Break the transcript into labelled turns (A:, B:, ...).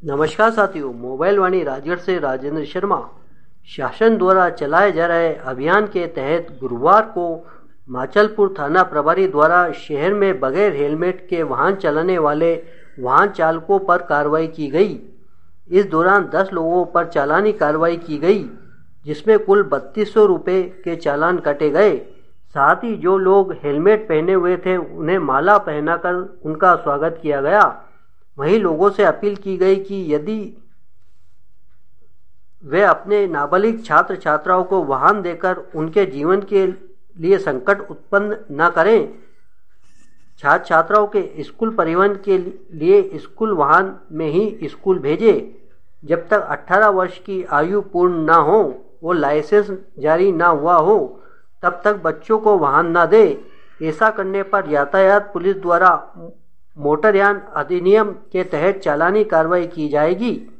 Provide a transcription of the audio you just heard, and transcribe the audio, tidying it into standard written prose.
A: नमस्कार साथियों, मोबाइल वाणी राजगढ़ से राजेंद्र शर्मा। शासन द्वारा चलाए जा रहे अभियान के तहत गुरुवार को माचलपुर थाना प्रभारी द्वारा शहर में बगैर हेलमेट के वाहन चलाने वाले वाहन चालकों पर कार्रवाई की गई। इस दौरान 10 लोगों पर चालानी कार्रवाई की गई, जिसमें कुल 3200 रुपये के चालान कटे गए। साथ ही जो लोग हेलमेट पहने हुए थे उन्हें माला पहनाकर उनका स्वागत किया गया। वहीं लोगों से अपील की गई कि यदि वे अपने नाबालिग छात्र छात्राओं को वाहन देकर उनके जीवन के लिए संकट उत्पन्न न करें। छात्र छात्राओं के स्कूल परिवहन के लिए स्कूल वाहन में ही स्कूल भेजें। जब तक 18 वर्ष की आयु पूर्ण न हो और लाइसेंस जारी न हुआ हो तब तक बच्चों को वाहन न दें। ऐसा करने पर यातायात पुलिस द्वारा मोटरयान अधिनियम के तहत चालानी कार्रवाई की जाएगी।